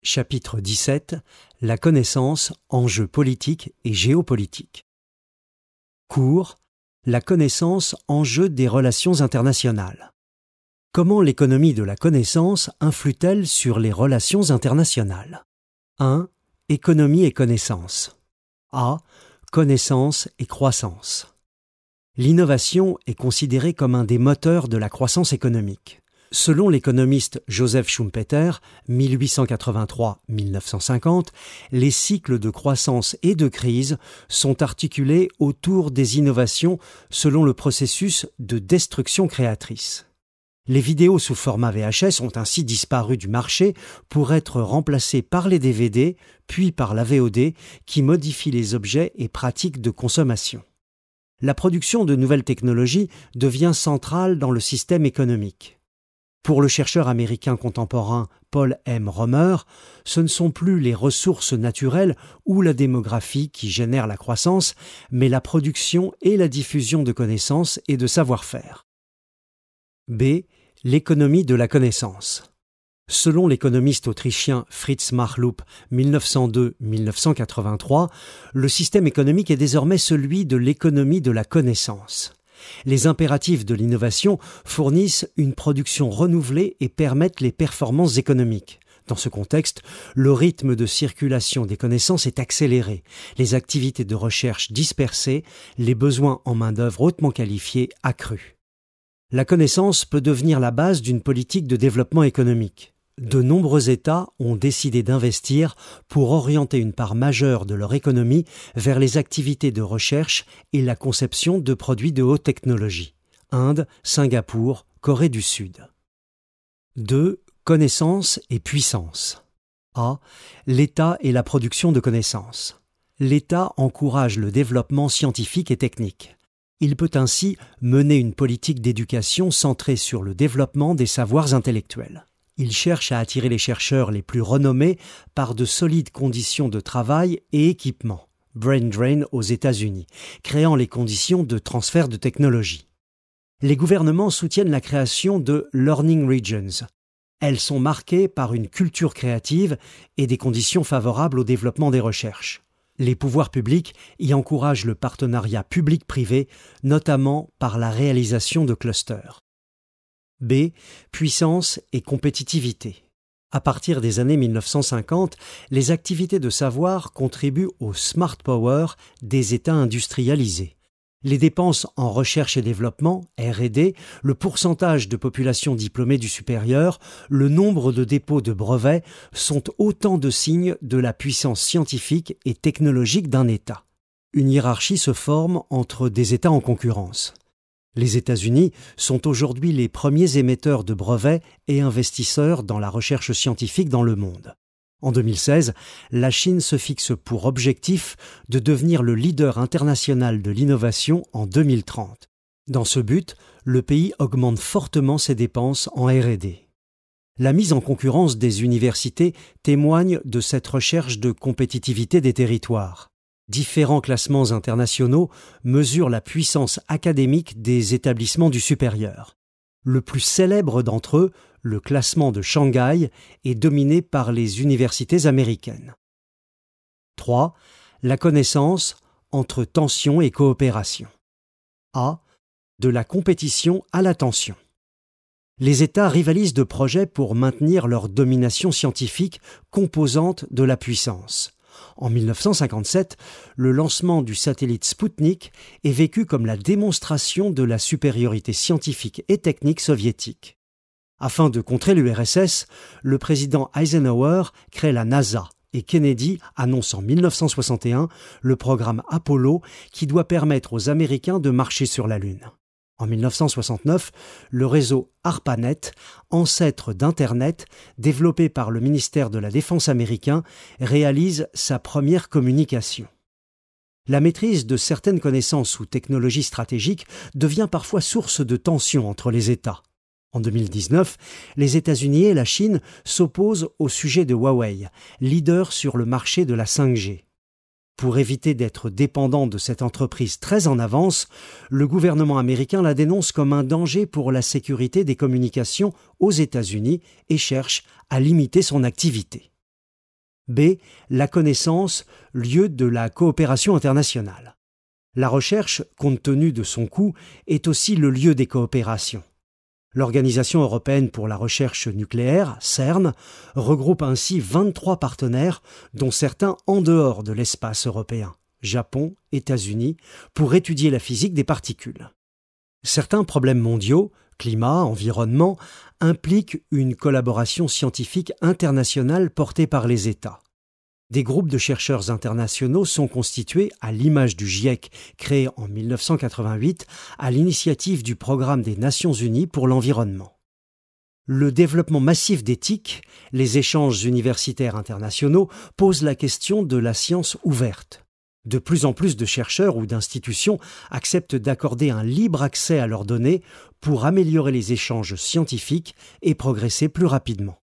Chapitre 17. La connaissance, enjeux politiques et géopolitiques. Cours. La connaissance, enjeux des relations internationales. Comment l'économie de la connaissance influe-t-elle sur les relations internationales? 1. Économie et connaissance. A. Connaissance et croissance. L'innovation est considérée comme un des moteurs de la croissance économique. Selon l'économiste Joseph Schumpeter, 1883-1950, les cycles de croissance et de crise sont articulés autour des innovations selon le processus de destruction créatrice. Les vidéos sous format VHS ont ainsi disparu du marché pour être remplacées par les DVD, puis par la VOD, qui modifie les objets et pratiques de consommation. La production de nouvelles technologies devient centrale dans le système économique. Pour le chercheur américain contemporain Paul M. Romer, ce ne sont plus les ressources naturelles ou la démographie qui génèrent la croissance, mais la production et la diffusion de connaissances et de savoir-faire. B. L'économie de la connaissance. Selon l'économiste autrichien Fritz Machlup, 1902-1983, le système économique est désormais celui de l'économie de la connaissance. Les impératifs de l'innovation fournissent une production renouvelée et permettent les performances économiques. Dans ce contexte, le rythme de circulation des connaissances est accéléré, les activités de recherche dispersées, les besoins en main-d'œuvre hautement qualifiée accrus. La connaissance peut devenir la base d'une politique de développement économique. De nombreux États ont décidé d'investir pour orienter une part majeure de leur économie vers les activités de recherche et la conception de produits de haute technologie. Inde, Singapour, Corée du Sud. 2. Connaissance et puissance. A. L'État et la production de connaissances. L'État encourage le développement scientifique et technique. Il peut ainsi mener une politique d'éducation centrée sur le développement des savoirs intellectuels. Il cherche à attirer les chercheurs les plus renommés par de solides conditions de travail et équipement, brain drain aux États-Unis, créant les conditions de transfert de technologie. Les gouvernements soutiennent la création de Learning Regions. Elles sont marquées par une culture créative et des conditions favorables au développement des recherches. Les pouvoirs publics y encouragent le partenariat public-privé, notamment par la réalisation de clusters. B. Puissance et compétitivité. À partir des années 1950, les activités de savoir contribuent au smart power des États industrialisés. Les dépenses en recherche et développement, R&D, le pourcentage de population diplômée du supérieur, le nombre de dépôts de brevets sont autant de signes de la puissance scientifique et technologique d'un État. Une hiérarchie se forme entre des États en concurrence. Les États-Unis sont aujourd'hui les premiers émetteurs de brevets et investisseurs dans la recherche scientifique dans le monde. En 2016, la Chine se fixe pour objectif de devenir le leader international de l'innovation en 2030. Dans ce but, le pays augmente fortement ses dépenses en R&D. La mise en concurrence des universités témoigne de cette recherche de compétitivité des territoires. Différents classements internationaux mesurent la puissance académique des établissements du supérieur. Le plus célèbre d'entre eux, le classement de Shanghai, est dominé par les universités américaines. 3. La connaissance entre tension et coopération. A. De la compétition à la tension. Les États rivalisent de projets pour maintenir leur domination scientifique, composante de la puissance. En 1957, le lancement du satellite Spoutnik est vécu comme la démonstration de la supériorité scientifique et technique soviétique. Afin de contrer l'URSS, le président Eisenhower crée la NASA et Kennedy annonce en 1961 le programme Apollo qui doit permettre aux Américains de marcher sur la Lune. En 1969, le réseau ARPANET, ancêtre d'Internet, développé par le ministère de la Défense américain, réalise sa première communication. La maîtrise de certaines connaissances ou technologies stratégiques devient parfois source de tensions entre les États. En 2019, les États-Unis et la Chine s'opposent au sujet de Huawei, leader sur le marché de la 5G. Pour éviter d'être dépendant de cette entreprise très en avance, le gouvernement américain la dénonce comme un danger pour la sécurité des communications aux États-Unis et cherche à limiter son activité. B. La connaissance, lieu de la coopération internationale. La recherche, compte tenu de son coût, est aussi le lieu des coopérations. L'Organisation européenne pour la recherche nucléaire, CERN, regroupe ainsi 23 partenaires, dont certains en dehors de l'espace européen, Japon, États-Unis, pour étudier la physique des particules. Certains problèmes mondiaux, climat, environnement, impliquent une collaboration scientifique internationale portée par les États. Des groupes de chercheurs internationaux sont constitués, à l'image du GIEC créé en 1988, à l'initiative du Programme des Nations Unies pour l'environnement. Le développement massif d'éthique, les échanges universitaires internationaux posent la question de la science ouverte. De plus en plus de chercheurs ou d'institutions acceptent d'accorder un libre accès à leurs données pour améliorer les échanges scientifiques et progresser plus rapidement.